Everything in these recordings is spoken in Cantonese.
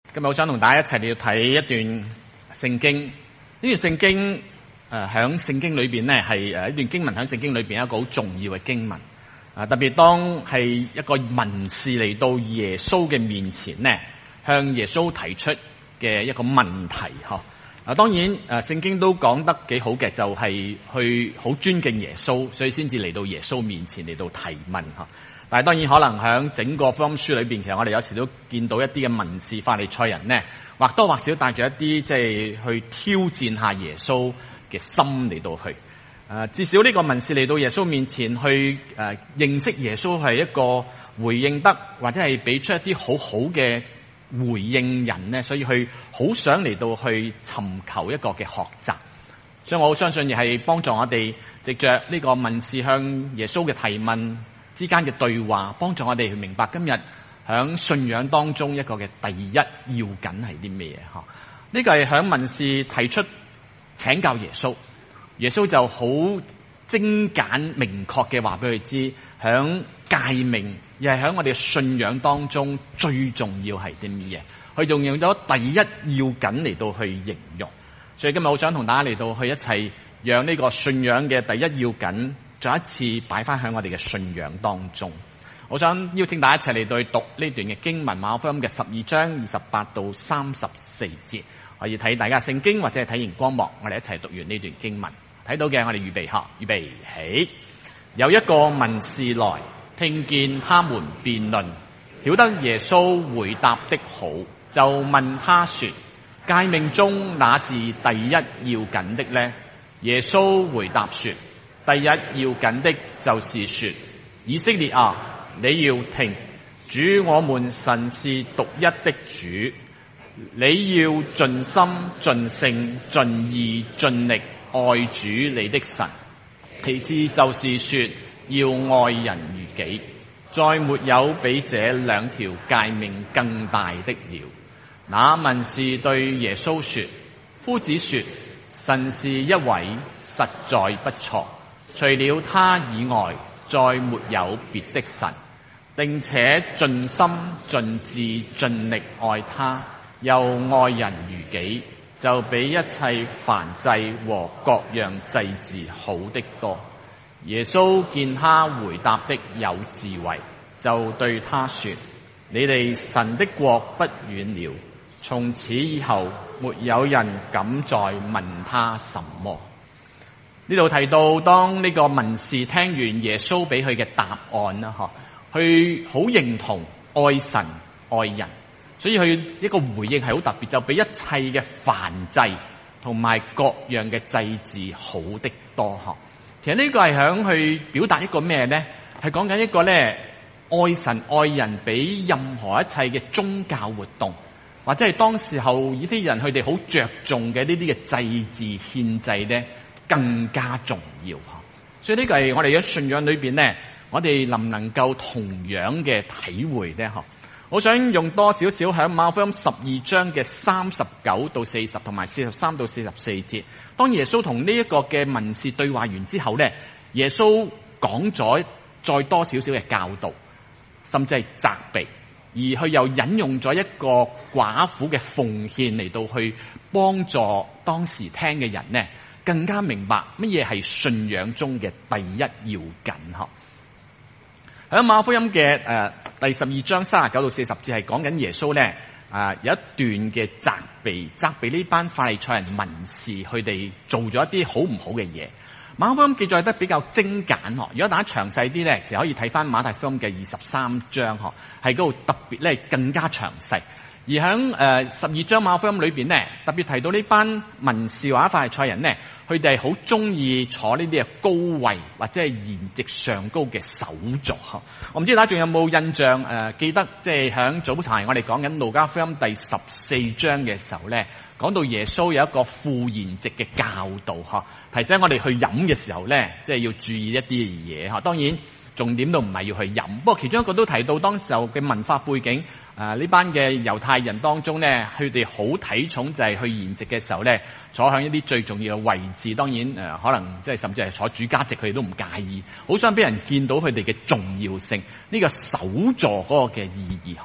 今日好想同大家一齊嚟睇一段聖經。呢段聖經喺聖經裏邊呢係一段經文，喺聖經裏邊一個好重要嘅經文。特別當係一個文士嚟到耶穌嘅面前呢，向耶穌提出嘅一個問題。當然聖經都講得幾好嘅，就係去好尊敬耶穌，所以先至嚟到耶穌面前嚟到提問。但係當然可能喺整個福音書裏邊，其實我哋有時都見到一啲嘅文士法利賽人呢，或多或少帶住一啲即係去挑戰下耶穌嘅心嚟到去。至少呢個文士嚟到耶穌面前去認識耶穌係一個回應得或者係俾出一啲好好嘅回應人呢，所以佢好想嚟到去尋求一個嘅學習。所以我好相信亦係幫助我哋藉着呢個文士向耶穌嘅提問之間嘅對話，幫助我哋去明白今日響信仰當中一個嘅第一要緊係啲咩嘢。呢個係響文士提出請教耶穌，耶穌就好精簡明確嘅話俾佢知，響誡命又係響我哋嘅信仰當中最重要係啲乜嘢，佢仲用咗第一要緊嚟到去形容。所以今日好想同大家嚟到去一齊讓呢個信仰嘅第一要緊再一次擺翻喺我哋嘅信仰當中。我想邀請大家一齊嚟到去讀呢段嘅經文，馬可福音嘅12章28到34節，可以睇大家聖經或者係睇熒光幕，我哋一齊讀完呢段經文。睇到嘅我哋預備下，預備起。有一個文士來，聽見他們辯論，曉得耶穌回答的好，就問他說：誡命中哪是第一要緊的呢？耶穌回答說：第一要緊的就是說，以色列啊，你要聽，主我們神是獨一的主，你要盡心盡性盡意盡力愛主你的神。其次就是說，要愛人如己，再沒有比這兩條誡命更大的了。那文士對耶穌說：夫子說，神是一位，實在不錯，除了他以外，再沒有別的神，並且盡心盡智盡力愛他，又愛人如己，就比一切燔祭和各樣祭祀好的多。耶穌見他回答的有智慧，就對他說：你離神的國不遠了。從此以後，沒有人敢再問他什麼。呢度提到，當呢個文士聽完耶穌俾佢嘅答案啦，佢好認同愛神愛人，所以佢一個回應係好特別，就比一切嘅燔祭同埋各樣嘅祭祀好的多。其實呢個係響去表達一個咩呢？係講緊一個咧愛神愛人比任何一切嘅宗教活動，或者係當時候以色列人佢哋好着重嘅呢啲嘅祭祀獻祭咧，更加重要。所以呢個係我哋喺信仰裏邊呢，我哋能唔能夠同樣嘅體會呢？我想用多少少喺馬可福音12章嘅39到40同埋43到44節，當耶穌同呢一個嘅文士對話完之後呢，耶穌講咗再多少少嘅教導，甚至係責備，而佢又引用咗一個寡婦嘅奉獻嚟到去幫助當時聽嘅人呢，更加明白乜嘢係信仰中嘅第一要緊。喺馬可福音嘅第12章39到40節係講緊耶穌呢有一段嘅責備呢班法利賽人文士，佢哋做咗一啲好唔好嘅嘢。馬可福音記載得比較精簡。如果大家詳細啲呢，其實可以睇翻馬太福音嘅23章，係嗰度特別咧更加詳細。而喺12章馬可福音裏邊呢，特別提到呢班文士或者法利賽人呢，佢哋係好中意坐呢啲嘅高位或者係筵席上高嘅首座。我唔知大家仲有冇印象記得即係喺早晨我哋講緊路加福音第14章嘅時候呢，講到耶穌有一個赴筵席嘅教導，提醒我哋去飲嘅時候呢，即係要注意一啲嘢。當然重點都唔係要去飲，不過其中一個都提到當時候嘅文化背景。呢班嘅猶太人當中呢，佢哋好睇重就係去筵席嘅時候呢，坐喺一啲最重要嘅位置。當然可能即係甚至係坐主家席，佢哋都唔介意，好想俾人見到佢哋嘅重要性，呢個首座嗰個嘅意義。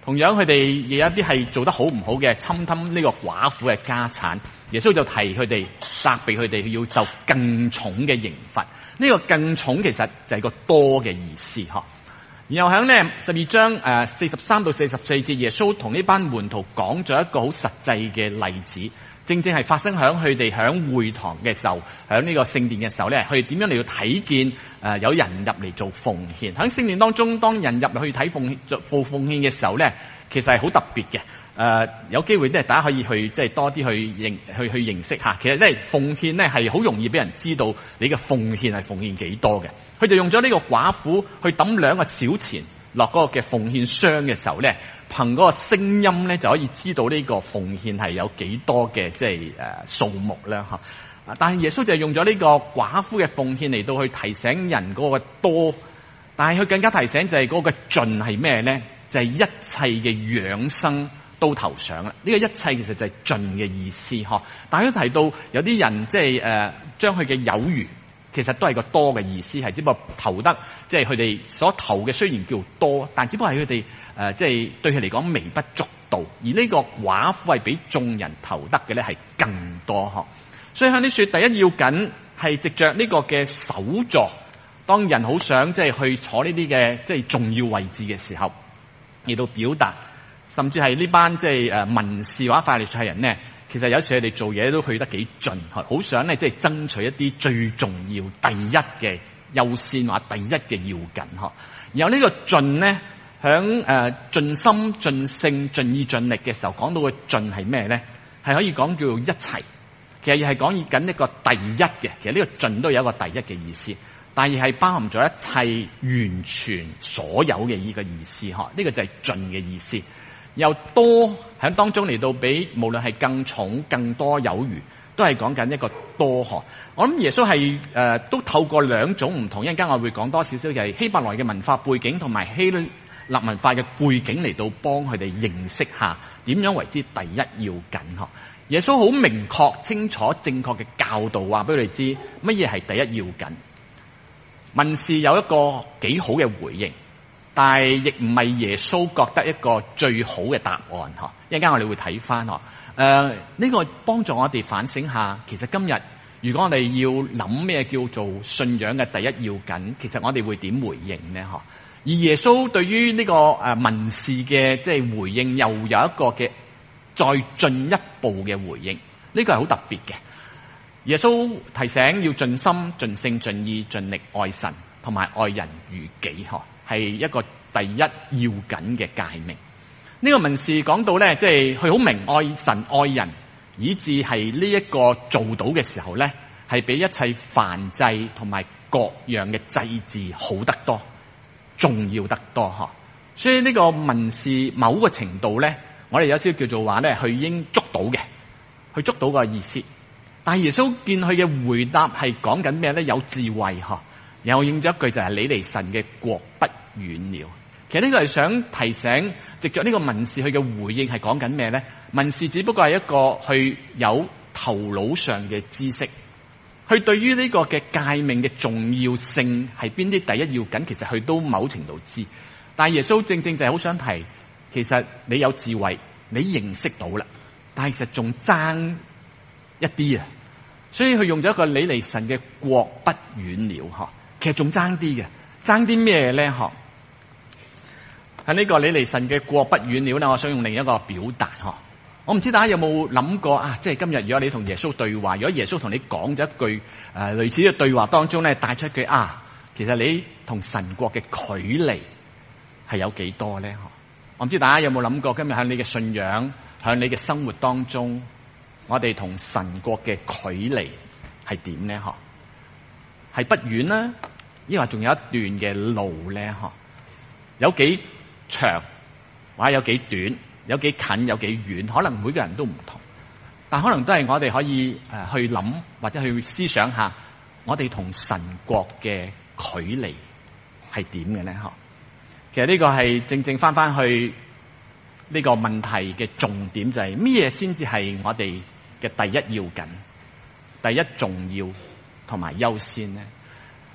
同樣佢哋亦有一啲係做得好唔好嘅，侵呢個寡婦嘅家產。耶穌就提佢哋，責備佢哋要受更重嘅刑罰。呢個更重其實就係個多嘅意思嗬。然後喺呢12章43到44節，耶穌同呢班門徒講咗一個好實際嘅例子，正正係發生喺佢哋喺會堂嘅時候，喺呢個聖殿嘅時候咧，佢哋點樣嚟到睇見有人入嚟做奉獻。喺聖殿當中，當人入去睇做奉獻嘅時候咧，其實係好特別嘅。有機會大家可以去多啲去認識下。其實奉獻咧係好容易俾人知道你嘅奉獻係奉獻幾多嘅。佢就用咗呢個寡婦去抌2個小錢落嗰個嘅奉獻箱嘅時候咧，憑嗰個聲音咧就可以知道呢個奉獻係有幾多嘅數目啦嚇。但係耶穌就係用咗呢個寡婦嘅奉獻嚟到去提醒人嗰個多，但係佢更加提醒就係嗰個盡係咩咧？就係一切嘅養生都投上啦。呢個一切其實就係盡嘅意思嗬。但係都提到有啲人將佢嘅有餘，其實都係個多嘅意思，係只不過投得佢哋所投嘅雖然叫多，但只不過係佢哋對佢嚟講微不足道。而呢個寡婦係比眾人投得嘅咧係更多嗬。所以向你說，第一要緊係藉着呢個嘅首座，當人好想去坐呢啲嘅重要位置嘅時候，而到表達，甚至係呢班文士或者法利賽人呢，其實有時佢哋做嘢都去得幾盡，好想咧爭取一啲最重要第一嘅優先或第一嘅要緊嗬。然後呢個盡呢，響盡心盡性盡意盡力嘅時候，講到嘅盡係咩咧？係可以講叫一齊，其實亦係講緊一個第一嘅。其實呢個盡都有一個第一嘅意思，但係包含咗一切完全所有嘅呢個意思嗬。呢個就係盡嘅意思。又多喺當中嚟到比無論係更重更多有餘，都係講緊一個多嗬。我諗耶穌係都透過兩種唔同，一陣間我會講多少少，就係希伯來嘅文化背景同埋希臘文化嘅背景嚟到幫佢哋認識下點樣為之第一要緊嗬。耶穌好明確清楚正確嘅教導，話俾佢哋知乜嘢係第一要緊。文士有一個幾好嘅回應，但係亦唔係耶穌覺得一個最好嘅答案嗬。一陣間我哋會睇翻嗬。呢個幫助我哋反省下，其實今日如果我哋要諗咩叫做信仰嘅第一要緊，其實我哋會點回應呢嗬？而耶穌對於呢個文士嘅回應，又有一個嘅再進一步嘅回應，呢個係好特別嘅。耶穌提醒要盡心盡性盡意盡力愛神同埋愛人如己嗬，係一個第一要緊嘅誡命。呢個文士講到咧，佢好明愛神愛人，以致係呢一個做到嘅時候咧，係比一切燔祭同埋各樣嘅祭祀好得多，重要得多嗬。所以呢個文士某個程度咧，我哋有少少叫做話咧，佢已經捉到嘅，佢捉到個意思。但係耶穌見佢嘅回答係講緊咩咧？有智慧嗬，然後應咗一句就係你離神嘅國不遠了。其實呢個係想提醒，藉着呢個文士佢嘅回應係講緊咩咧？文士只不過係一個去有頭腦上嘅知識，佢對於呢個嘅誡命嘅重要性係邊啲第一要緊，其實佢都某程度知。但係耶穌正正就係好想提，其實你有智慧，你認識到啦，但係其實仲爭一啲啊。所以佢用咗一個你離神嘅國不遠了嗬，其實仲爭啲嘅，爭啲咩咧嗬？喺呢個你離神嘅國不遠了咧，我想用另一個表達嗬。我唔知大家有冇諗過啊？即係今日如果你同耶穌對話，如果耶穌同你講咗一句類似嘅對話當中咧，帶出一句啊，其實你同神國嘅距離係有幾多咧？我唔知大家有冇諗過，今日喺你嘅信仰，喺你嘅生活當中，我哋同神國嘅距離係點咧？嗬，係不遠啦，抑或仲有一段嘅路咧？嗬，有幾長，或者有幾短，有幾近，有幾遠，可能每個人都唔同，但可能都係我哋可以去諗或者去思想下，我哋同神國嘅距離係點嘅咧？嗬，其實呢個係正正翻去呢個問題嘅重點，就係咩先至係我哋嘅第一要緊、第一重要同埋優先咧？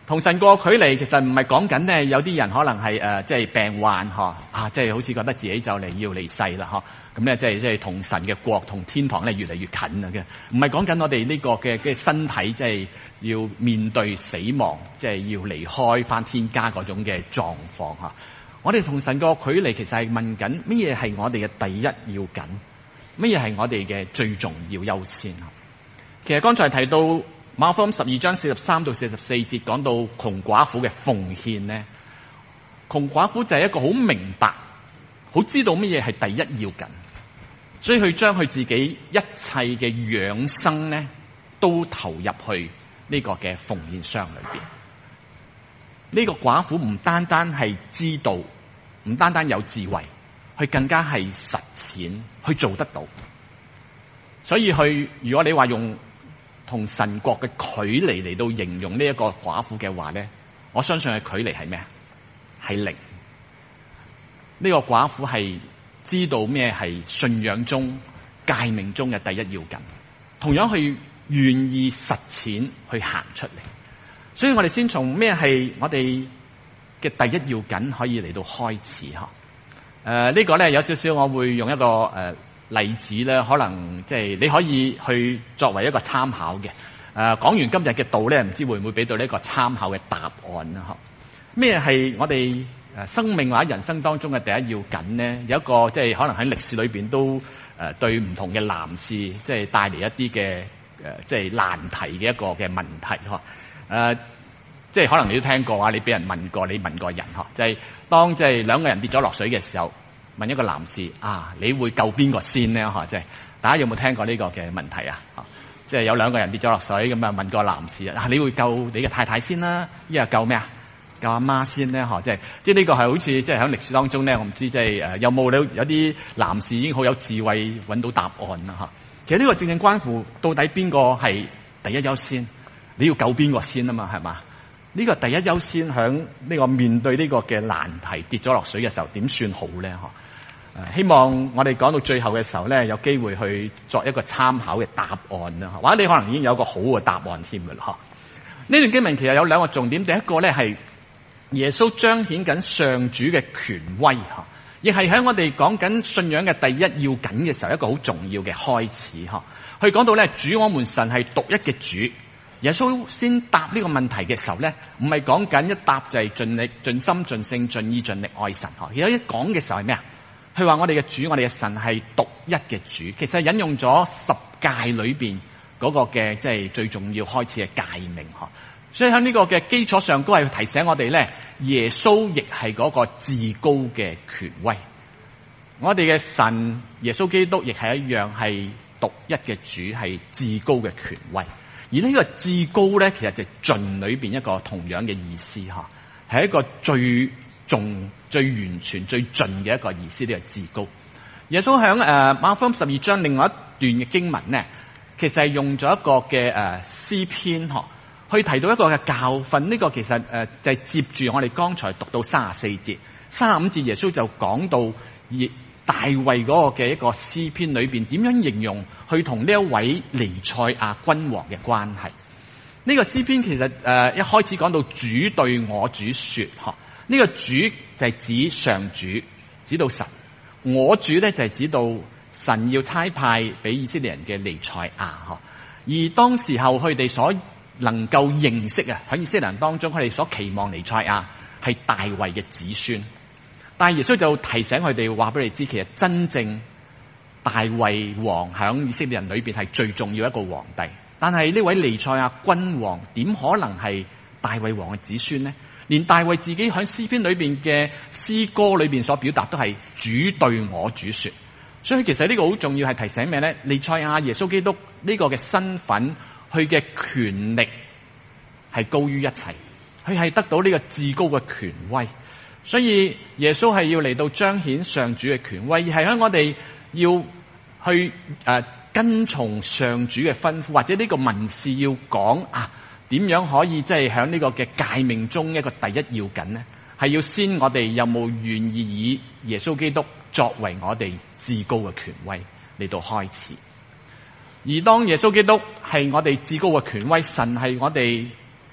同神個距離其實唔係講緊咧，有啲人可能係即係病患即係好似覺得自己就嚟要離世啦咁咧即係同神嘅國同天堂咧越嚟越近啊嘅，唔係講緊我哋呢個嘅身體即係要面對死亡，即係要離開翻天家嗰種嘅狀況我哋同神個距離其實係問緊乜嘢係我哋嘅第一要緊，乜嘢係我哋嘅最重要優先。其實剛才提到馬可福音12章43到44節講到窮寡婦嘅奉獻呢，窮寡婦就係一個好明白、好知道乜嘢係第一要緊，所以佢將佢自己一切嘅養生呢都投入去呢個嘅奉獻箱裏邊。呢個寡婦唔單單係知道，唔單單有智慧，佢更加係實踐去做得到。所以如果你話用同神國嘅距離嚟到形容呢一個寡婦嘅話咧，我相信嘅距離係咩？係零。呢個寡婦係知道咩係信仰中、誡命中嘅第一要緊，同樣去願意實踐去行出嚟。所以我哋先從咩係我哋嘅第一要緊可以嚟到開始呢個咧有少少，我會用一個例子咧，可能即係你可以去作為一個參考嘅。講完今日嘅道咧，唔知會唔會俾到呢一個參考嘅答案啦？咩係我哋生命或者人生當中嘅第一要緊呢？有一個即係可能喺歷史裏邊都對唔同嘅男士即係帶嚟一啲嘅即係難題嘅一個嘅問題即係可能你都聽過啊，你俾人問過，你問過人就係當即係兩個人跌咗落水嘅時候，問一個男士你會救邊個先呢？即係大家有冇聽過呢個嘅問題啊？即係有兩個人跌咗落水咁問個男士你會救你嘅太太先啦，一係救咩啊？救阿媽先呢？即係呢個係好似即係喺歷史當中咧，我唔知即係有冇有啲男士已經好有智慧揾到答案啦其實呢個正正關乎到底邊個係第一優先，你要救邊個先啊嘛，係嘛？呢個第一優先響呢個面對呢個嘅難題跌咗落水嘅時候點算好咧？希望我哋講到最後嘅時候咧，有機會去作一個參考嘅答案啦，或者你可能已經有個好嘅答案添㗎啦。呢段經文其實有兩個重點，第一個咧係耶穌彰顯緊上主嘅權威亦係喺我哋講緊信仰嘅第一要緊嘅時候一個好重要嘅開始佢講到咧，主我們神係獨一嘅主。耶穌先答呢個問題嘅時候咧，唔係講緊一答就係盡力、盡心、盡性、盡意、盡力愛神而家一講嘅時候係咩啊？佢話我哋嘅主，我哋嘅神係獨一嘅主，其實引用咗十誡裏邊嗰個嘅即係最重要開始嘅誡命所以喺呢個嘅基礎上，都係提醒我哋咧，耶穌亦係嗰個至高嘅權威。我哋嘅神耶穌基督亦係一樣係獨一嘅主，係至高嘅權威。而呢個至高咧，其實就係盡裏邊一個同樣嘅意思係一個最重、最完全、最盡嘅一個意思。呢個至高，耶穌響馬可福音12章另外一段嘅經文咧，其實係用咗一個嘅詩篇去提到一個嘅教訓。呢個其實就係接住我哋剛才讀到34節、35節，耶穌就講到大衛嗰個嘅一個詩篇裏邊點樣形容去同呢一位彌賽亞君王嘅關係。呢個詩篇其實一開始講到主對我主說呢個主就係指上主，指到神；我主咧就係指到神要差派俾以色列人嘅彌賽亞而當時候佢哋所能夠認識喺以色列人當中，佢哋所期望彌賽亞係大衛嘅子孫。但係耶穌就提醒佢哋，話俾你知，其實真正大衛王響以色列人裏邊係最重要一個皇帝。但係呢位彌賽亞君王點可能係大衛王嘅子孫呢？連大衛自己喺詩篇裏邊嘅詩歌裏邊所表達都係主對我主說。所以其實呢個好重要，係提醒咩呢？彌賽亞耶穌基督呢個嘅身份，佢嘅權力係高於一切，佢係得到呢個至高嘅權威。所以耶穌係要嚟到彰顯上主嘅權威，而係喺我哋要去跟從上主嘅吩咐，或者呢個文士要講點樣可以即係喺呢個嘅誡命中一個第一要緊呢？係要先我哋有冇願意以耶穌基督作為我哋至高嘅權威嚟到開始。而當耶穌基督係我哋至高嘅權威，神係我哋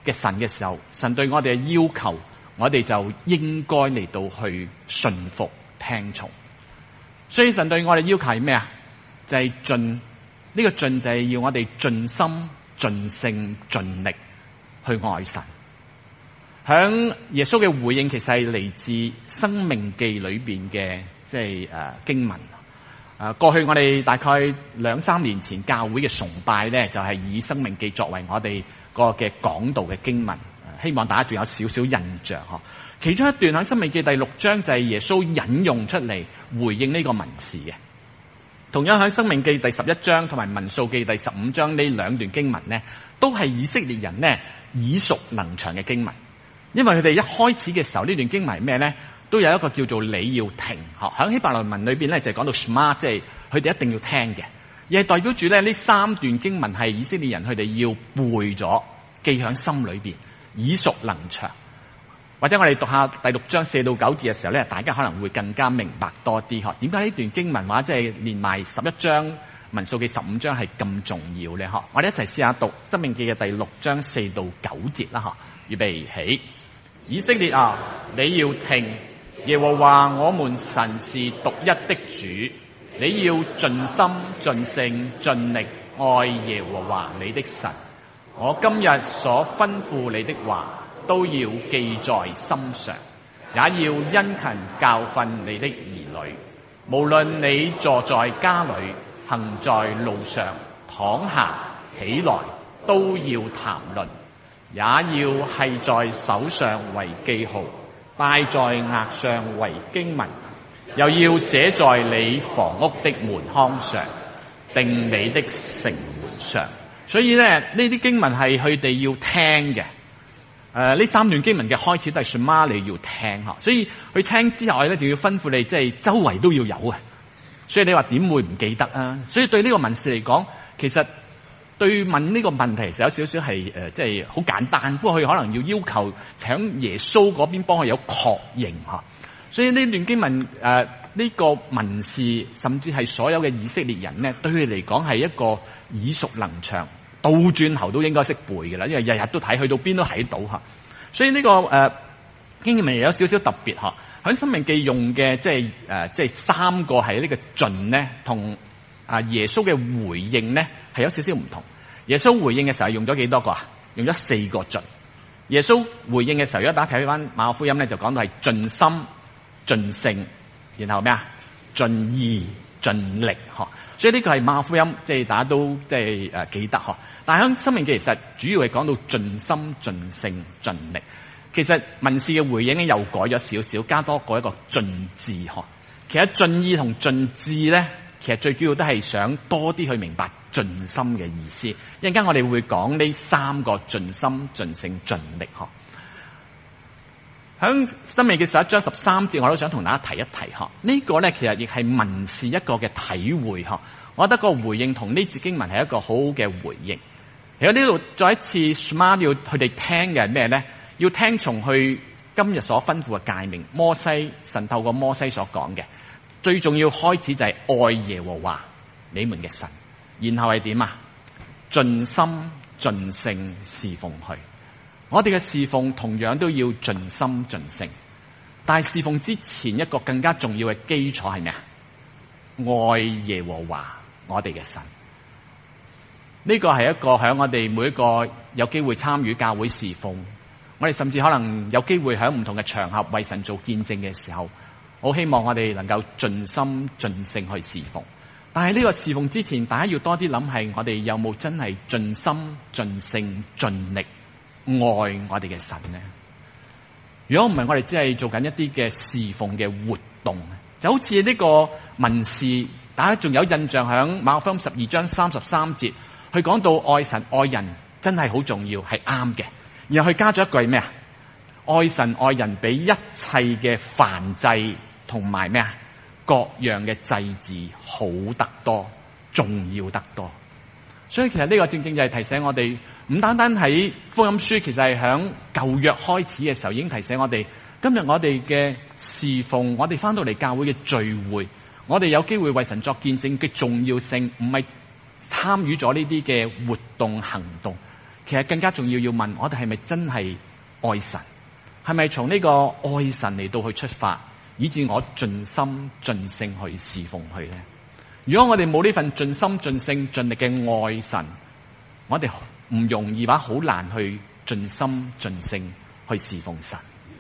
嘅神嘅時候，神對我哋嘅要求，我哋就應該嚟到去順服聽從。所以神對我哋要求係咩啊？就係盡，呢個盡就係要我哋盡心、盡性、盡力去愛神。響耶穌嘅回應其實係嚟自《申命記》裏邊嘅經文。過去我哋大概2-3年前教會嘅崇拜咧，就係以《申命記》作為我哋個嘅講道嘅經文，希望大家仲有少少印象嗬。其中一段喺《申命記》第6章就係耶穌引用出嚟回應呢個文士嘅。同樣喺《申命記》第11章同埋《民數記》第15章呢兩段經文呢，都係以色列人呢耳熟能詳嘅經文。因為佢哋一開始嘅時候呢段經文係咩呢？都有一個叫做你要聽，喺希伯來文裏邊咧就講到 Shema， 即係佢哋一定要聽嘅，而係代表住咧呢3段經文係以色列人佢哋要背咗，記喺心裏邊，耳熟能詳。或者我哋讀下第6章4到9節嘅時候咧，大家可能會更加明白多啲。點解呢段經文話即係連埋11章民數記15章係咁重要咧？我哋一齊試下讀申命記嘅第6章4到9節啦。預備起，以色列啊，你要聽。耶和華我們神是獨一的主，你要盡心盡性盡力愛耶和華你的神。我今日所吩咐你的話都要記在心上，也要殷勤教訓你的兒女。無論你坐在家裏，行在路上，躺下起來，都要談論，也要繫在手上為記號，戴在額上為經文，又要寫在你房屋的門框上，定你的城門上。所以咧，呢啲經文係佢哋要聽嘅。呢3段經文嘅開始都係 Shema， 你要聽吓。所以佢聽之後咧，就要吩咐你，即係周圍都要有啊。所以你話點會唔記得啊？所以對呢個文士嚟講，其實對問呢個問題，其實有少少係即係好簡單，不過佢可能要求請耶穌嗰邊幫佢有確認吓。所以呢段經文呢個文士甚至係所有嘅以色列人呢，對佢嚟講係一個耳熟能詳，倒轉頭都應該識背嘅啦，因為日日都睇，去到邊都睇到吓。所以呢個經文有少少特別吓。喺申命記用嘅即係3個係呢個盡呢，同耶穌嘅回應呢係有少少唔同。耶穌回應嘅時候用咗幾多個啊？用咗4個盡。耶穌回應嘅時候，如果大家睇翻馬可福音咧，就講到係盡心、盡性，然後咩啊？盡意、盡力，所以呢個係馬可福音，即係大家都即係記得。但係喺申命記其實主要係講到盡心、盡性、盡力。其實文士嘅回應咧又改咗少少，加多過一個盡字。其實盡意同盡智咧，其實最主要都係想多啲去明白盡心嘅意思。一陣間我哋會講呢3個盡心、盡性、盡力。喺申命記11章13節，我都想同大家提一提。呢個咧其實亦係文士一個嘅體會。我覺得個回應同呢節經文係一個好好嘅回應。喺呢度再一次 Shema 要佢哋聽嘅係咩咧？要聽從去今日所吩咐嘅誡命，神透過摩西所講嘅，最重要開始就係愛耶和華你們嘅神，然後係點啊？盡心盡性侍奉佢。我哋嘅侍奉同樣都要盡心盡性，但係侍奉之前一個更加重要嘅基礎係咩啊？愛耶和華我哋嘅神。呢個係一個喺我哋每一個有機會參與教會侍奉，我哋甚至可能有機會喺唔同嘅場合為神做見證嘅時候，我希望我哋能夠盡心盡性去侍奉。但係呢個侍奉之前，大家要多啲諗係我哋有冇真係盡心盡性盡力愛我哋嘅神呢？如果唔係，我哋只係做緊一啲嘅侍奉嘅活動，就好似呢個文士，大家仲有印象響馬可福音12章33節，佢講到愛神愛人真係好重要，係啱嘅。然後佢加咗一句咩啊？愛神愛人比一切嘅燔祭同埋咩啊？各樣嘅祭祀好得多，重要得多。所以其實呢個正正就係提醒我哋，唔單單喺福音書，其實係響舊約開始嘅時候已經提醒我哋，今日我哋嘅侍奉，我哋翻到嚟教會嘅聚會，我哋有機會為神作見證嘅重要性，唔係參與咗呢啲嘅活動行動， 其實更加重要要問我哋係咪真係愛神？係咪從呢個愛神嚟到去出發，以致我盡心盡性去侍奉佢呢？如果我哋冇呢份盡心盡性盡力嘅愛神，我哋唔容易話好難去盡心盡性去侍奉神。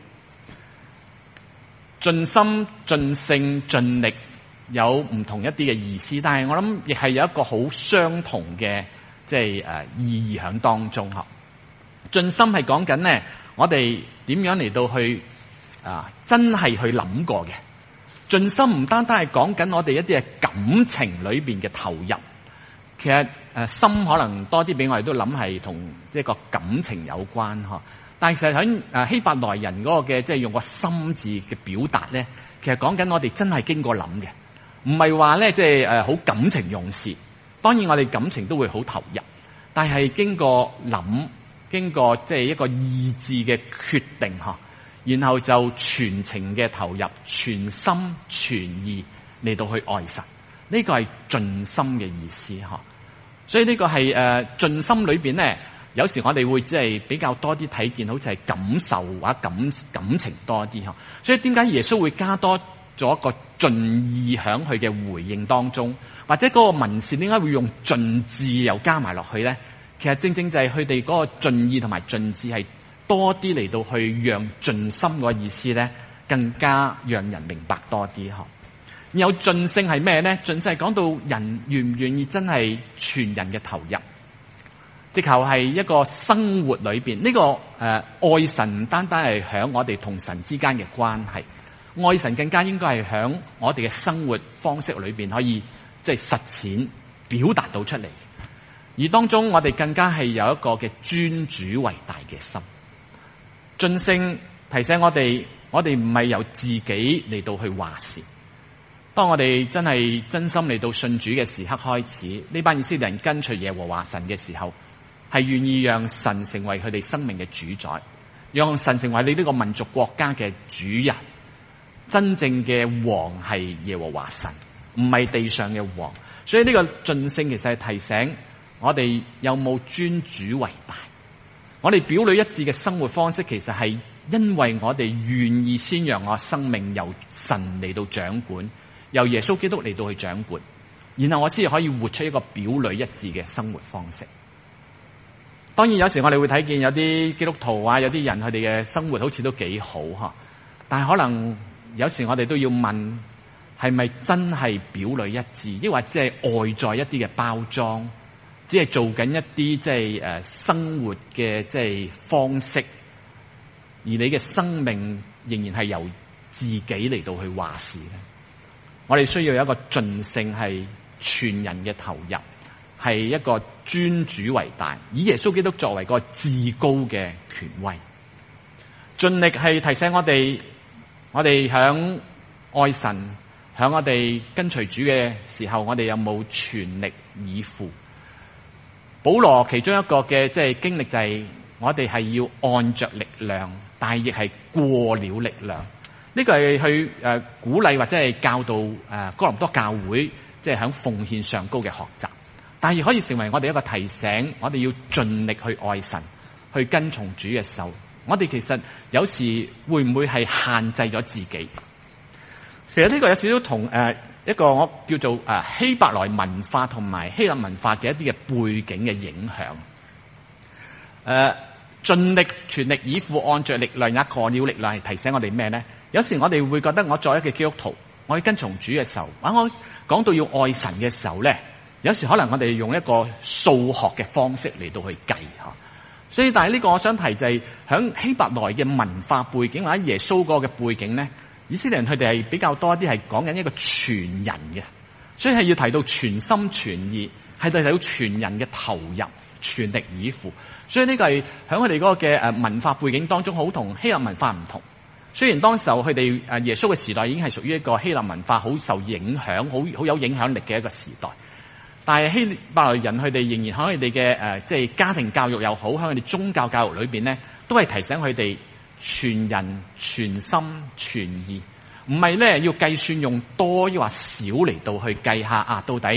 盡心盡性盡力有唔同一啲嘅意思，但係我諗亦係有一個好相同嘅意義喺當中嗬。盡心係講緊呢，我哋點樣嚟到去真係去諗過嘅。盡心唔單單係講緊我哋一啲嘅感情裏邊嘅投入，其實心可能多啲俾我哋都諗係同一個感情有關嗬。但係其實喺希伯來人嗰個嘅用個心字嘅表達咧，其實講緊我哋真係經過諗嘅，唔係話咧好感情用事。當然我哋感情都會好投入，但係經過諗，經過一個意志嘅決定嗬，然後就全情嘅投入，全心全意嚟到去愛神，呢個係盡心嘅意思嗬。所以呢個係盡心裏邊咧。有時我哋會比較多啲睇見，好似係感受或者感情多啲嗬。所以點解耶穌會加多咗一個盡意響佢嘅回應當中，或者嗰個文字點解會用盡志又加埋落去咧？其實正正就係佢哋嗰個盡意同埋盡志係多啲嚟到去讓盡心個意思咧，更加讓人明白多啲嗬。然後盡性係咩咧？盡性係講到人願唔願意真係全人嘅投入。直頭係一個生活裏邊，呢個愛神唔單單係響我哋同神之間嘅關係，愛神更加應該係響我哋嘅生活方式裏邊可以實踐表達到出嚟。而當中我哋更加係有一個嘅尊主為大嘅心。盡性提醒我哋唔係由自己嚟到去話事。當我哋真係真心嚟到信主嘅時刻開始，呢班以色列人跟隨耶和華神嘅時候，係願意讓神成為佢哋生命嘅主宰，讓神成為你呢個民族國家嘅主人。真正嘅王係耶和華神，唔係地上嘅王。所以呢個盡性其實係提醒我哋有冇尊主為大。我哋表裏一致嘅生活方式，其實係因為我哋願意先讓我生命由神嚟到掌管，由耶穌基督嚟到去掌管，然後我先至可以活出一個表裏一致嘅生活方式。當然有時我哋會睇見有啲基督徒啊，有啲人佢哋嘅生活好似都幾好嗬，但係可能有時我哋都要問，係咪真係表裏一致，抑或即係外在一啲嘅包裝，只係做緊一啲生活嘅方式，而你嘅生命仍然係由自己嚟到去話事咧？我哋需要有一個盡性係全人嘅投入，係一個尊主為大，以耶穌基督作為個至高嘅權威。盡力係提醒我哋響愛神，響我哋跟隨主嘅時候，我哋有冇全力以赴？保羅其中一個嘅經歷就係我哋係要按着力量，但係亦係過了力量。呢個係去鼓勵或者係教導哥林多教會響奉獻上高嘅學習。但係可以成為我哋一個提醒，我哋要盡力去愛神，去跟從主嘅時候，我哋其實有時會唔會係限制咗自己？其實呢個有少少同一個我叫做希伯來文化同埋希臘文化嘅一啲嘅背景嘅影響。盡力全力以赴，按着力量也過了力量，係提醒我哋咩咧？有時我哋會覺得我作為一個基督徒，我要跟從主嘅時候，我講到要愛神嘅時候咧，有時可能我哋用一個數學嘅方式嚟到去計吓。所以但係呢個我想提就係響希伯來嘅文化背景或者耶穌嗰個嘅背景咧，以色列人佢哋係比較多啲係講緊一個全人嘅，所以係要提到全心全意，係提到全人嘅投入，全力以赴。所以呢個係響佢哋嗰個嘅文化背景當中好同希臘文化唔同。雖然當時候佢哋耶穌嘅時代已經係屬於一個希臘文化好受影響、好有影響力嘅一個時代，但係希伯來人佢哋仍然喺佢哋嘅家庭教育又好，喺佢哋宗教教育裏邊咧，都係提醒佢哋全人全心全意，唔係咧要計算用多抑或少嚟到去計下到底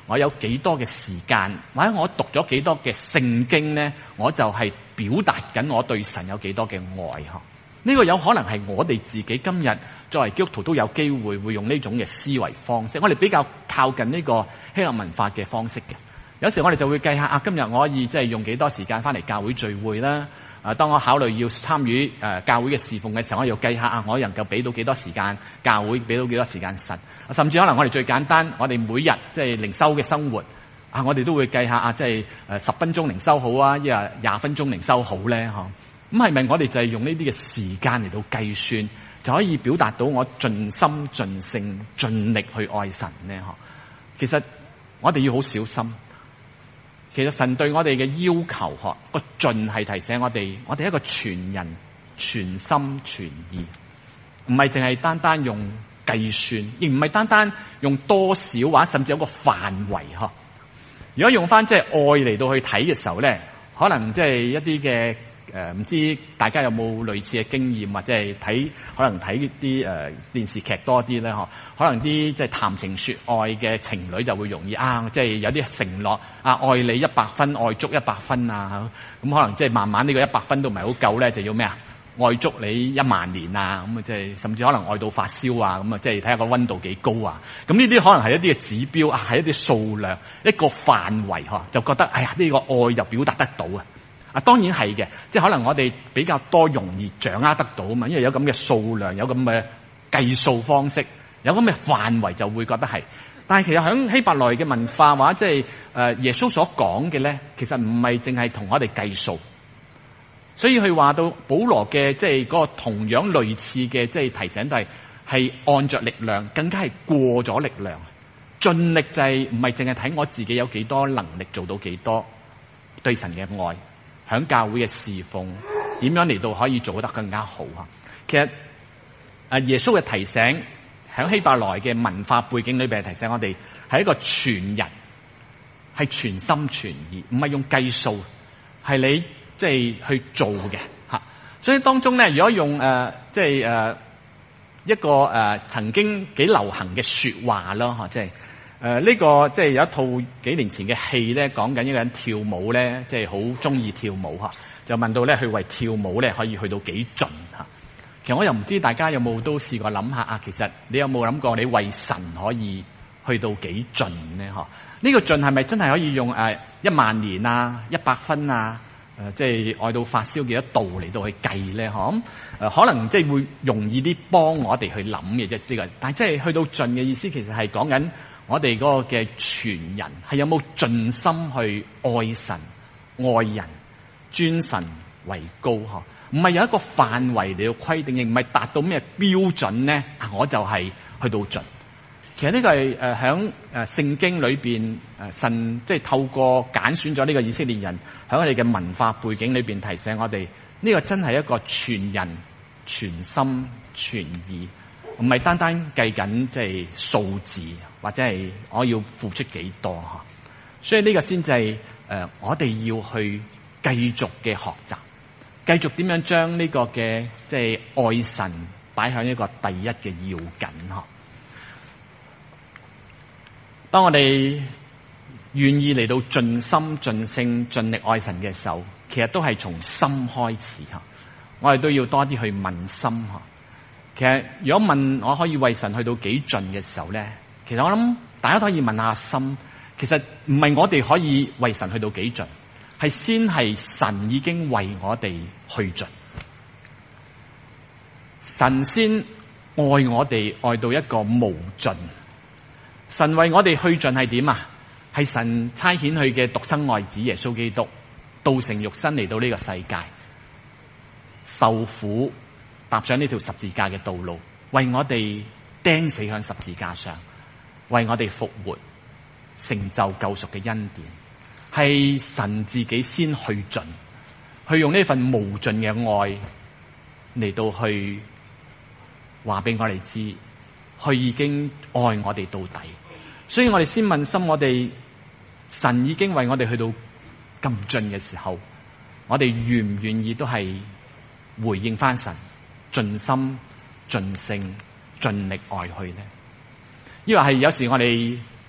我有幾多嘅時間，或者我讀咗幾多嘅聖經咧，我就係表達緊我對神有幾多嘅愛呵。呢個有可能係我哋自己今日作為基督徒都有機會會用呢種嘅思維方式。我哋比較靠近呢個希臘文化嘅方式嘅。有時我哋就會計下今日我可以即係用幾多時間翻嚟教會聚會啦。當我考慮要參與教會嘅侍奉嘅時候，我要計下我能夠俾到幾多時間教會，俾到幾多時間神。甚至可能我哋最簡單，我哋每日即係靈修嘅生活我哋都會計下即係10分鐘靈修好啊，抑或20分鐘靈修好咧？咁係咪我哋就係用呢啲嘅時間嚟到計算，就可以表達到我盡心盡性盡力去愛神呢？其實我哋要好小心。其實神對我哋嘅要求個盡係提醒我哋一個全人全心全意，唔係淨係單單用計算，亦唔係單單用多少或者甚至有個範圍。如果用翻即係愛嚟到去睇嘅時候咧，可能即係一啲嘅唔知大家有冇類似嘅經驗，或者係可能睇啲電視劇多啲咧？可能啲即係談情說愛嘅情侶就會容易即係有啲承諾愛你100分，愛足100分咁可能即係慢慢呢個100分都唔係好夠咧，就要咩愛足你10000年咁即係甚至可能愛到發燒咁即係睇下個溫度幾高咁呢啲可能係一啲嘅指標係一啲數量一個範圍就覺得呢個愛就表達得到當然係嘅，即係可能我哋比較多容易掌握得到嘛，因為有咁嘅數量，有咁嘅計數方式，有咁嘅範圍就會覺得係。但係其實喺希伯來嘅文化或者即係耶穌所講嘅咧，其實唔係淨係同我哋計數。所以佢話到保羅嘅即係嗰個同樣類似嘅即係提醒，就係按着力量，更加係過咗力量。盡力就係唔係淨係睇我自己有幾多能力做到幾多對神嘅愛。喺教會嘅侍奉點樣嚟到可以做得更加好其實耶穌嘅提醒喺希伯來嘅文化背景裏邊提醒我哋係一個全人，係全心全意，唔係用計數，係你即係去做嘅所以當中咧，如果用即係一個曾經幾流行嘅說話咯即係呢個即係有一套幾年前嘅戲咧，講緊一個人跳舞咧，即係好中意跳舞就問到咧，佢為跳舞咧可以去到幾盡其實我又唔知大家有冇都試過諗下其實你有冇諗過你為神可以去到幾盡呢？呢個盡係咪真係可以用10000年100分即係愛到發燒幾多度嚟到去計咧？可能即係會容易啲幫我哋去諗嘅啫，呢個。但係即係去到盡嘅意思，其實係講緊我哋嗰個嘅全人係有冇盡心去愛神、愛人、尊神為高唔係有一個範圍嚟到規定，亦唔係達到咩標準咧，我就係去到盡。其實呢個係響聖經裏邊神即係透過揀選咗呢個以色列人喺我哋嘅文化背景裏邊提醒我哋，呢個真係一個全人、全心、全意，唔係單單計緊即係數字或者係我要付出幾多所以呢個先至係我哋要去繼續嘅學習，繼續點樣將呢個嘅即係愛神擺喺一個第一嘅要緊當我哋願意嚟到盡心盡性盡力愛神嘅時候，其實都係從心開始我哋都要多啲去問心其實如果問我可以為神去到幾盡嘅時候咧，其實我諗大家都可以問下心，其實唔係我哋可以為神去到幾盡，係先係神已經為我哋去盡，神先愛我哋愛到一個無盡。神為我哋去盡係點係神差遣佢嘅獨生愛子耶穌基督道成肉身嚟到呢個世界，受苦踏上呢條十字架嘅道路，為我哋釘死喺十字架上，為我哋復活，成就救贖嘅恩典，係神自己先去盡，去用呢份無盡嘅愛嚟到去話俾我哋知，佢已經愛我哋到底。所以我哋先問心，我哋神已經為我哋去到咁盡嘅時候，我哋願唔願意都係回應翻神，盡心盡性盡力愛去呢？因為係有時我哋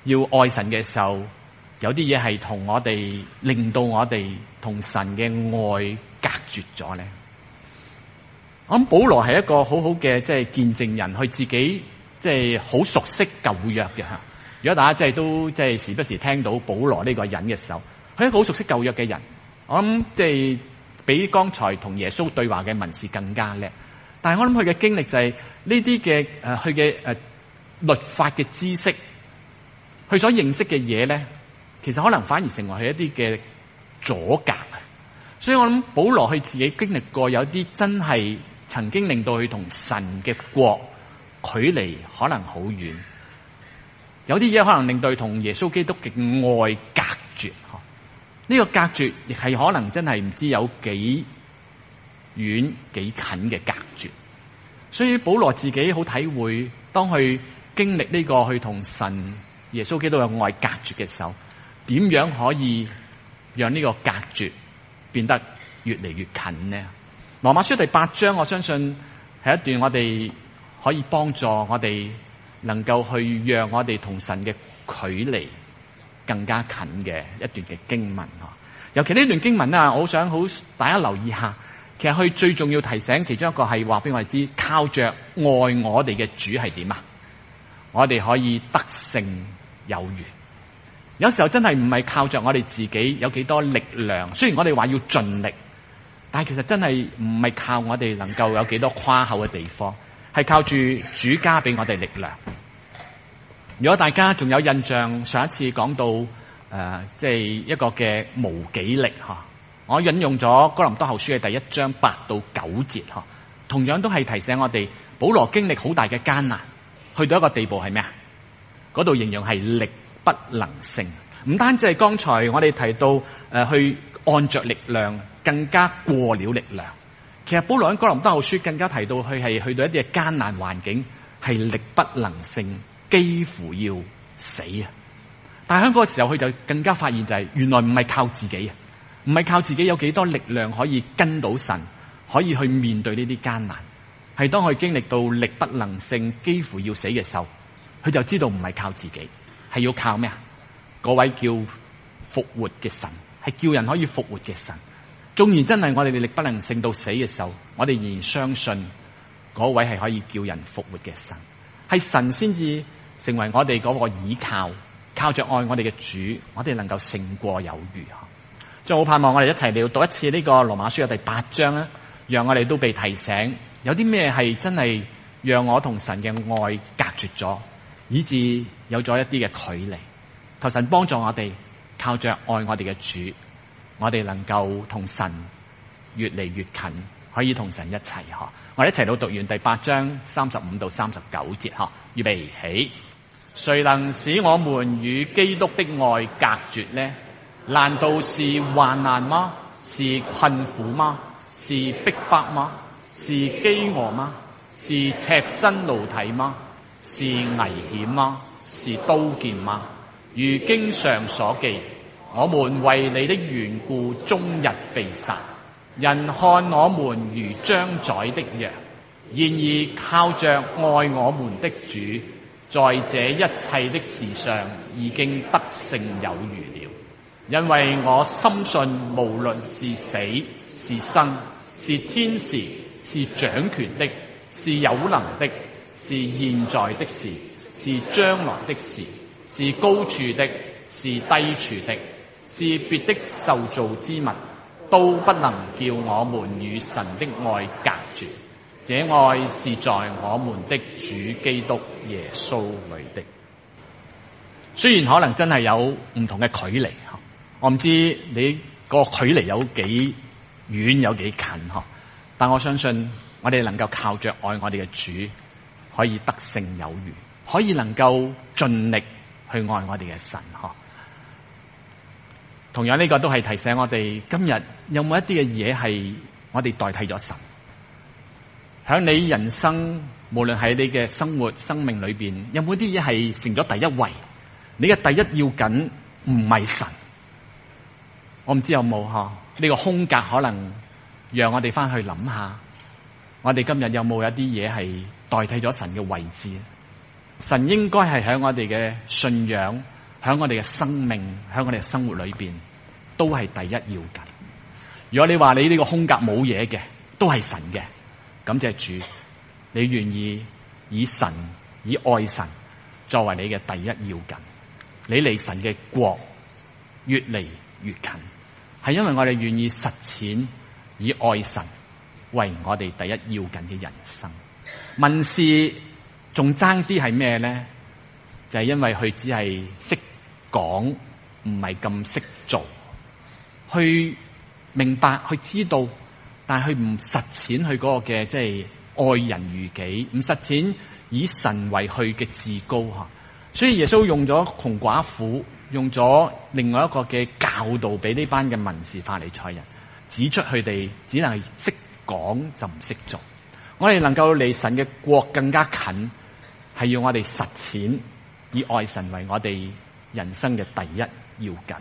要愛神嘅時候，有啲嘢係同我哋令到我哋同神嘅愛隔絕咗咧。我諗保羅係一個好好嘅即係見證人，佢自己即係好熟悉舊約嘅吓。如果大家即係都即係時不時聽到保羅呢個人嘅時候，佢係一個好熟悉舊約嘅人。我諗即係比剛才同耶穌對話嘅文士更加叻。但係我諗佢嘅經歷就係呢啲嘅佢嘅律法嘅知識，佢所認識嘅嘢咧，其實可能反而成為佢一啲嘅阻隔。所以我諗保羅佢自己經歷過有啲真係曾經令到佢同神嘅國距離可能好遠，有啲嘢可能令到佢同耶穌基督嘅愛隔絕。呢個隔絕亦係可能真係唔知有幾遠幾近嘅隔絕。所以保羅自己好體會，當佢經歷呢個去同神耶穌基督嘅愛隔絕嘅時候，點樣可以讓呢個隔絕變得越嚟越近呢？羅馬書第8章，我相信係一段我哋可以幫助我哋能夠去讓我哋同神嘅距離更加近嘅一段嘅經文。尤其呢段經文啊，我好想大家留意下。其實佢最重要提醒其中一個係話俾我哋知，靠着愛我哋嘅主係點啊？我哋可以得勝有餘。有時候真係唔係靠着我哋自己有幾多力量，雖然我哋話要盡力，但係其實真係唔係靠我哋能夠有幾多誇口嘅地方，係靠住主加俾我哋力量。如果大家仲有印象，上一次講到即係一個嘅無己力吓，我引用咗哥林多後書嘅第1章8到9節吓，同樣都係提醒我哋，保羅經歷好大嘅艱難，去到一個地步係咩啊？嗰度形容係力不能勝，唔單止係剛才我哋提到去按着力量，更加過了力量。其實保羅喺哥林多後書更加提到佢係去到一啲嘅艱難環境，係力不能勝，幾乎要死啊！但係喺嗰個時候，佢就更加發現就係原來唔係靠自己啊，唔係靠自己有幾多力量可以跟到神，可以去面對呢啲艱難。係當佢經歷到力不能勝，幾乎要死嘅時候，佢就知道唔係靠自己，係要靠咩啊？嗰位叫復活嘅神，係叫人可以復活嘅神。縱然真係我哋力不能勝到死嘅時候，我哋仍然相信嗰位係可以叫人復活嘅神，係神先至成為我哋嗰個倚靠，靠着愛我哋嘅主，我哋能夠勝過有餘。最好盼望我哋一齊嚟讀一次呢個羅馬書嘅第8章啦，讓我哋都被提醒，有啲咩係真係讓我同神嘅愛隔絕咗，以致有咗一啲嘅距離。求神幫助我哋，靠着愛我哋嘅主，我哋能夠同神越嚟越近，可以同神一齊。我哋一齊到讀完第8章35到39節。預備起。誰能使我們與基督的愛隔絕呢？難道是患難嗎？是困苦嗎？是逼迫嗎？是飢餓嗎？是赤身露體嗎？是危險嗎？是刀劍嗎？如經上所記，我們為你的緣故終日被殺，人看我們如將宰的羊。然而靠着愛我們的主，在這一切的事上已經得勝有餘了。因為我深信，無論是死是生，是天使，是掌權的，是有能的，是現在的事，是將來的事，是高處的，是低處的，是別的受造之物，都不能叫我們與神的愛隔絕。這愛是在我們的主基督耶穌裏的。雖然可能真係有唔同嘅距離，我唔知你個距離有幾遠有幾近，但我相信我哋能夠靠着愛我哋嘅主，可以得勝有餘，可以能夠盡力去愛我哋嘅神。同樣呢個都係提醒我哋，今日有冇一啲嘅嘢係我哋代替咗神？喺你人生，無論喺你嘅生活生命裏邊，有冇啲嘢係成咗第一位？你嘅第一要緊唔係神。我唔知有冇呢個空格，可能讓我哋翻去諗下，我哋今日有冇一啲嘢係代替咗神嘅位置？神應該係喺我哋嘅信仰， 喺我哋嘅生命，喺我哋嘅生活裏邊，都係第一要緊。如果你話你呢個空格冇嘢嘅，都係神嘅，感謝主，你願意以愛神作為你嘅第一要緊，你離神嘅國越嚟越近，係因為我哋願意實踐以愛神為我哋第一要緊嘅人生。文士仲爭啲係咩咧？就係因為佢只係識講，唔係咁識做，去明白去知道，但係佢唔實踐佢嗰個嘅即係愛人如己，唔實踐以神為佢嘅至高吓。所以耶穌用咗窮寡婦，用咗另外一個嘅教導俾呢班嘅文士法利賽人，指出佢哋只能係識講就唔識做。我哋能夠離神嘅國更加近，係要我哋實踐以愛神為我哋人生嘅第一要緊。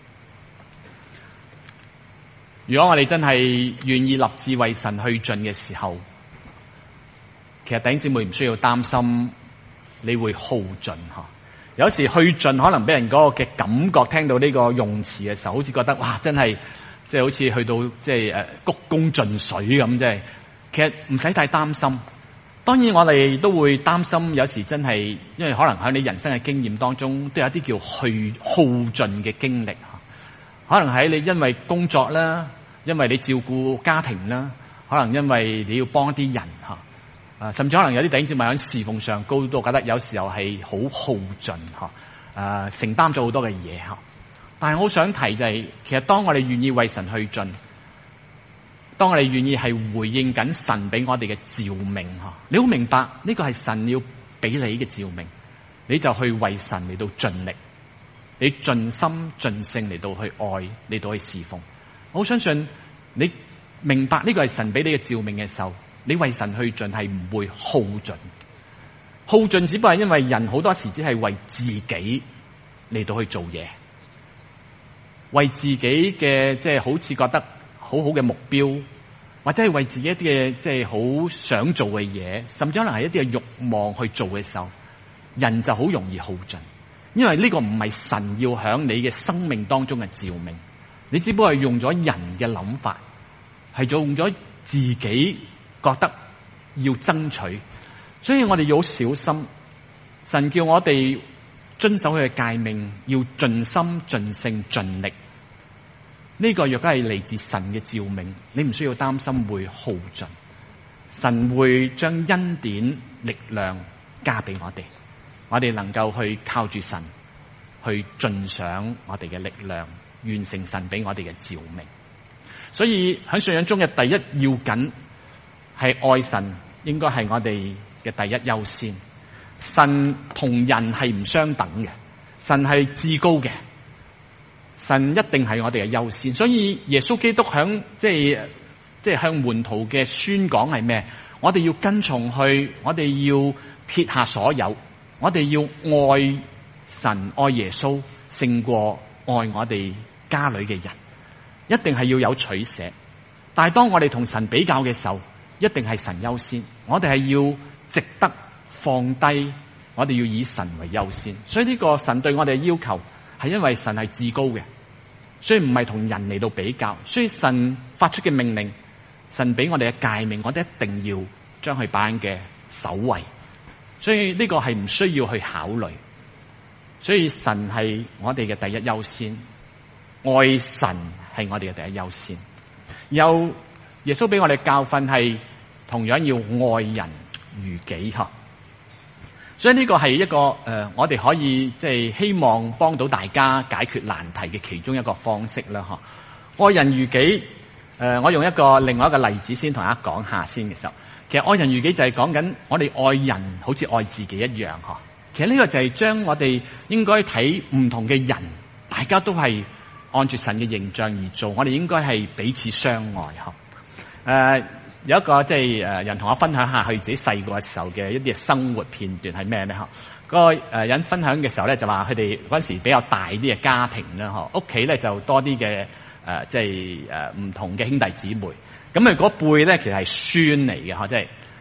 如果我哋真係願意立志為神去盡嘅時候，其實弟兄姊妹唔需要擔心你會耗盡吓。有時去盡可能俾人嗰個嘅感覺，聽到呢個用詞嘅時候，好似覺得哇，真係即係好似去到即係鞠躬盡瘁咁，即係其實唔使太擔心。當然我哋都會擔心，有時真係因為可能喺你人生嘅經驗當中，都有一啲叫去耗盡嘅經歷吓。可能喺你因為工作啦，因為你照顧家庭啦，可能因為你要幫一啲人吓，甚至可能有啲弟兄姊妹喺侍奉上高都覺得有時候係好耗盡吓，承擔咗好多嘅嘢吓。但係我好想提就係，其實當我哋願意為神去盡，當我哋願意係回應緊神俾我哋嘅召命吓，你好明白呢個係神要俾你嘅召命，你就去為神嚟到盡力。你盡心盡性嚟到去愛，嚟到去侍奉。我相信你明白呢個係神俾你嘅召命嘅時候，你為神去盡係唔會耗盡。耗盡只不過係因為人好多時只係為自己嚟到去做嘢，為自己嘅即係好似覺得好好嘅目標，或者係為自己一啲嘅即係好想做嘅嘢，甚至可能係一啲嘅慾望去做嘅時候，人就好容易耗盡。因為呢個唔係神要響你嘅生命當中嘅召命，你只不過係用咗人嘅諗法，係用咗自己覺得要爭取，所以我哋要好小心。神叫我哋遵守佢嘅誡命，要盡心盡性盡力。呢個若果係嚟自神嘅召命，你唔需要擔心會耗盡，神會將恩典力量加俾我哋。我哋能夠去靠住神，去盡上我哋嘅力量，完成神俾我哋嘅召命。所以喺信仰中嘅第一要緊係愛神，應該係我哋嘅第一優先。神同人係唔相等嘅，神係至高嘅，神一定係我哋嘅優先。所以耶穌基督響即係向門徒嘅宣講係咩？我哋要跟從去，我哋要撇下所有。我哋要愛神愛耶穌勝過愛我哋家裏嘅人，一定係要有取捨。但係當我哋同神比較嘅時候，一定係神優先。我哋係要值得放低，我哋要以神為優先。所以呢個神對我哋嘅要求係因為神係至高嘅，所以唔係同人嚟到比較。所以神發出嘅命令，神俾我哋嘅誡命，我哋一定要將佢擺嘅首位。所以呢個係唔需要去考慮，所以神係我哋嘅第一優先，愛神係我哋嘅第一優先。有耶穌俾我哋教訓係同樣要愛人如己吓，所以呢個係一個我哋可以即係希望幫到大家解決難題嘅其中一個方式啦吓。愛人如己，我用另外一個例子先同大家講下先嘅時候。其實愛人如己就係講緊我哋愛人好似愛自己一樣嗬。其實呢個就係將我哋應該睇唔同嘅人，大家都係按住神嘅形象而做，我哋應該係彼此相愛嗬。有一個即係人同我分享下佢自己細個嘅時候嘅一啲生活片段係咩咧嗬？嗰個人分享嘅時候咧就話佢哋嗰陣時比較大啲嘅家庭啦嗬，屋企咧就多啲嘅即係唔同嘅兄弟姊妹。咁佢嗰輩咧其實係孫嚟嘅嗬，即係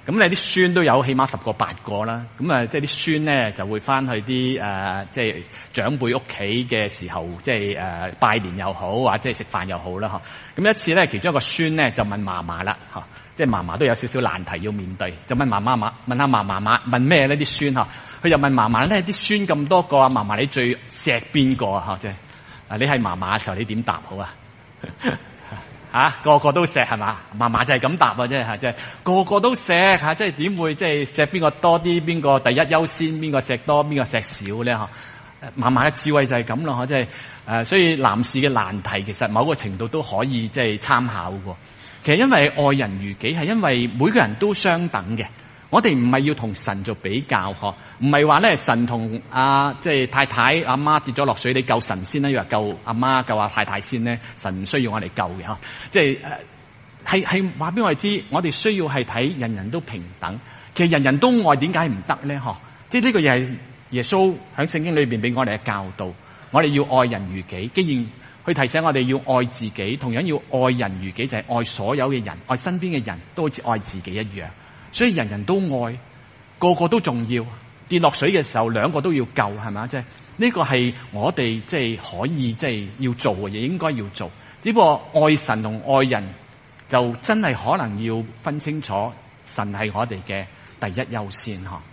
咁你啲孫都有起碼10個8個啦。咁啊，即係啲孫咧就會翻去啲即係長輩屋企嘅時候，即係拜年又好，或者係食飯又好啦嚇。咁一次咧，其中一個孫咧就問嫲嫲啦嚇，即係嫲嫲都有少少難題要面對，就問嫲嫲問下嫲嫲問咩咧啲孫嚇？佢就問嫲嫲咧啲孫咁多個啊，嫲嫲你最錫邊個啊嚇？即係你係嫲嫲嘅時候，你點答好啊？個個都錫係嘛？嫲嫲就係咁答啊，即係個個都錫嚇，即係點會即係錫邊個多啲？邊個第一優先？邊個錫多？邊個錫少咧？嫲嫲嘅智慧就係咁咯，即係所以男士嘅難題其實某個程度都可以即係參考喎。其實因為愛人如己係因為每個人都相等嘅。我哋唔係要同神做比較嗬，唔係話咧神同即係太太阿媽跌咗落水，你救神先啦，要話救阿媽救阿太太先咧，神唔需要我哋救嘅嗬，即係係話俾我哋知，我哋需要係睇人人都平等。其實人人都愛，點解唔得咧？嗬，即係呢個嘢係耶穌喺聖經裏邊俾我哋嘅教導，我哋要愛人如己。既然去提醒我哋要愛自己，同樣要愛人如己，就係愛所有嘅人，愛身邊嘅人都好似愛自己一樣。所以人人都愛，個個都重要。跌落水嘅時候，兩個都要救，係咪？即係呢個係我哋即係可以即係要做嘅嘢，應該要做。只不過愛神同愛人就真係可能要分清楚，神係我哋嘅第一優先嗬。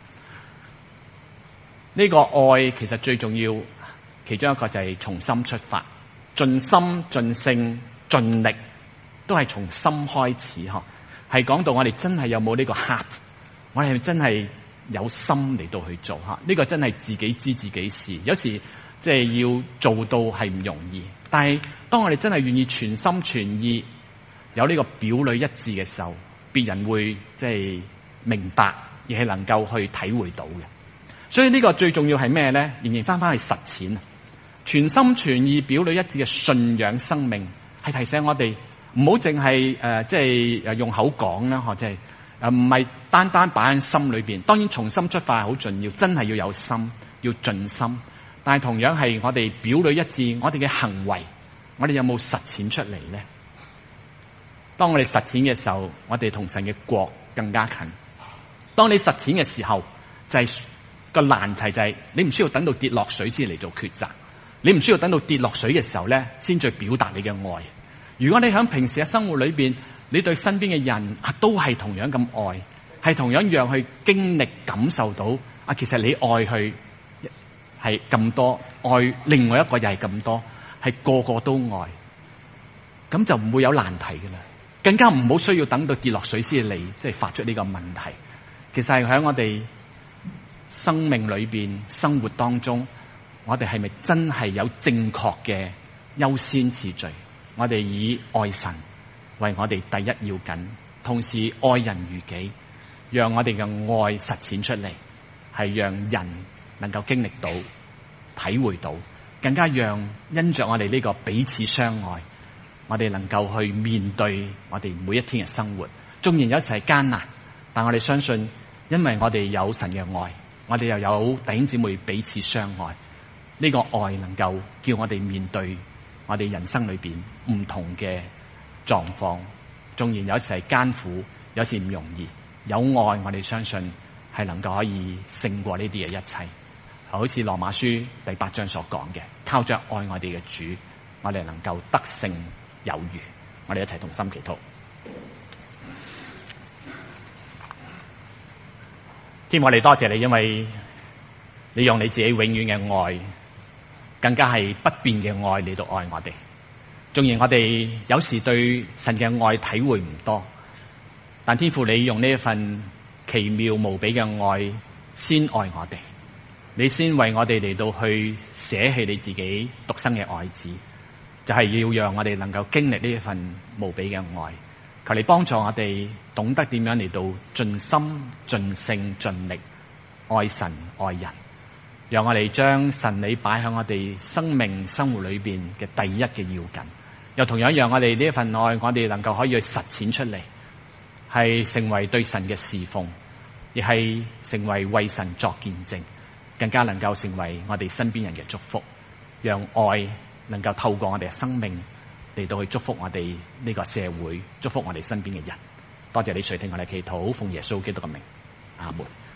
呢個愛其實最重要，其中一個就係從心出發，盡心盡性盡力，都係從心開始嗬。係講到我哋真係有冇呢個 heart， 我哋係真係有心嚟到去做吓，呢個真係自己知自己事。有時即係要做到係唔容易，但係當我哋真係願意全心全意有呢個表裏一致嘅時候，別人會即係明白，而係能夠去體會到嘅。所以呢個最重要係咩咧？仍然翻去實踐，全心全意表裏一致嘅信仰生命，係提醒我哋。唔好淨係即係用口講啦，即係唔係單單擺喺心裏邊。當然從心出發係好重要，真係要有心，要盡心。但係同樣係我哋表裏一致，我哋嘅行為，我哋有冇實踐出嚟咧？當我哋實踐嘅時候，我哋同神嘅國更加近。當你實踐嘅時候，就係個難題就係你唔需要等到跌落水先嚟做抉擇，你唔需要等到跌落水嘅時候咧，先再表達你嘅愛。如果你喺平時嘅生活裏邊，你對身邊嘅人都係同樣咁愛，係同樣讓去經歷感受到其實你愛佢係咁多，愛另外一個又係咁多，係個個都愛，咁就唔會有難題嘅啦。更加唔好需要等到跌落水先嚟，即係發出呢個問題。其實係喺我哋生命裏邊、生活當中，我哋係咪真係有正確嘅優先次序？我哋以愛神為我哋第一要緊，同時愛人如己，讓我哋嘅愛實踐出嚟，係讓人能夠經歷到、體會到，更加讓因着我哋呢個彼此相愛，我哋能夠去面對我哋每一天嘅生活。縱然有時係艱難，但我哋相信，因為我哋有神嘅愛，我哋又有弟兄姊妹彼此相愛，呢個愛能夠叫我哋面對我哋人生裏邊唔同嘅狀況，縱然有時係艱苦，有時唔容易，有愛我哋相信係能夠可以勝過呢啲嘅一切。好似羅馬書第8章所講嘅，靠着愛我哋嘅主，我哋能夠得勝有餘。我哋一齊同心祈禱。天父，我哋多謝你，因為你用你自己永遠嘅愛，更加係不變嘅愛嚟到愛我哋。縱然我哋有時對神嘅愛體會唔多，但天父你用呢一份奇妙無比嘅愛先愛我哋，你先為我哋嚟到去捨棄你自己獨生嘅愛子，就係要讓我哋能夠經歷呢一份無比嘅愛。求你幫助我哋懂得點樣嚟到盡心盡性盡力愛神愛人，讓我哋將神你擺喺我哋生命生活裏邊嘅第一嘅要緊，又同樣讓我哋呢一份愛，我哋能夠可以去實踐出嚟，係成為對神嘅侍奉，亦係成為神作見證，更加能夠成為我哋身邊人嘅祝福，讓愛能夠透過我哋嘅生命嚟到去祝福我哋呢個社會，祝福我哋身邊嘅人。 多謝你垂聽我哋祈禱，奉耶穌基督嘅名，阿門。